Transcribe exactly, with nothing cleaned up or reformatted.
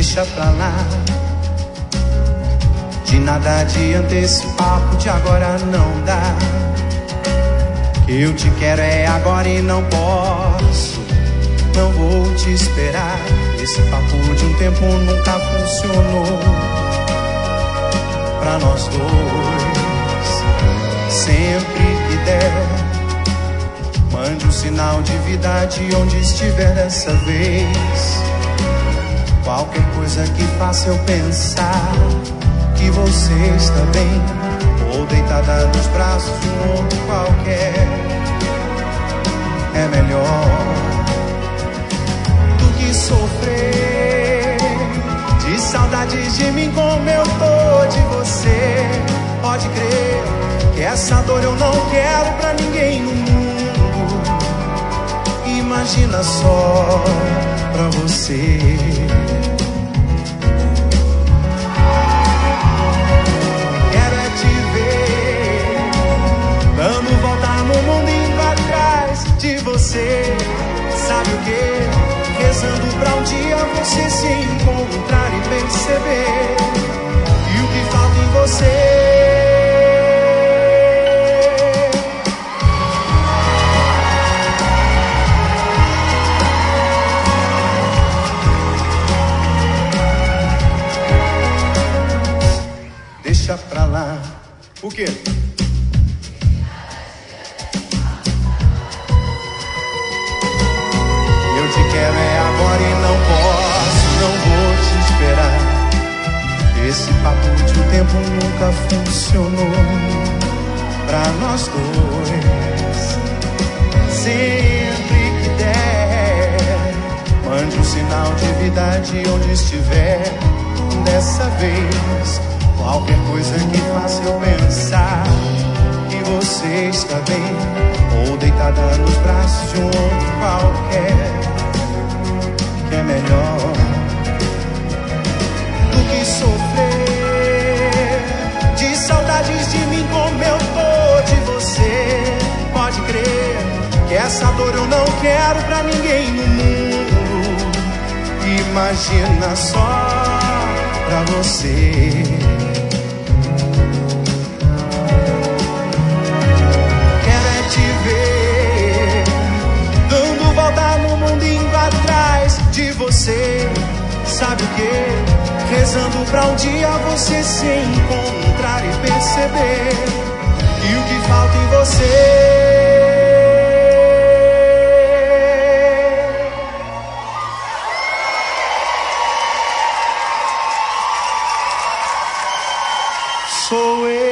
deixa pra lá. De nada adianta esse papo de agora não dá. Que eu te quero é agora e não posso, não vou te esperar. Esse papo de um tempo nunca funcionou pra nós dois. Sempre que der, mande um sinal de vida de onde estiver dessa vez. Qualquer coisa que faça eu pensar que você está bem, ou deitada nos braços de um outro qualquer, é melhor do que sofrer de saudades de mim como eu tô de você. Pode crer que essa dor eu não quero pra ninguém no mundo. Imagina só pra você. Quero é te ver dando volta no mundo, indo atrás de você. Sabe o que? Rezando pra um dia você se encontrar e perceber e o que falta em você. Deixa pra lá. O quê? Eu te quero é agora e não posso, não vou te esperar. Esse papo de um tempo nunca funcionou pra nós dois. Sempre que der, mande um sinal de vida de onde estiver. Dessa vez, qualquer coisa que faça eu pensar que você está bem, ou deitada nos braços de um outro qualquer, que é melhor do que sofrer de saudades de mim como eu tô de você. Pode crer que essa dor eu não quero pra ninguém no mundo. Imagina só pra você. Quero é te ver dando volta no mundo, indo atrás de você. Sabe o que? Rezando pra um dia você se encontrar e perceber e o que falta em você. Sou eu.